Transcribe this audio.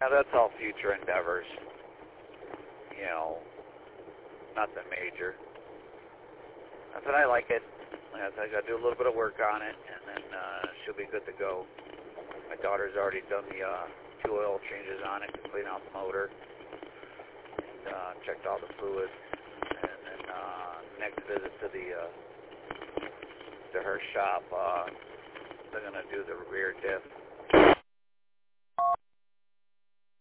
that's all future endeavors. You know, nothing major. But I like it. I got to do a little bit of work on it, and then she'll be good to go. My daughter's already done the 2 oil changes on it to clean out the motor, and checked all the fluids. And then next visit to her shop, they're going to do the rear diff.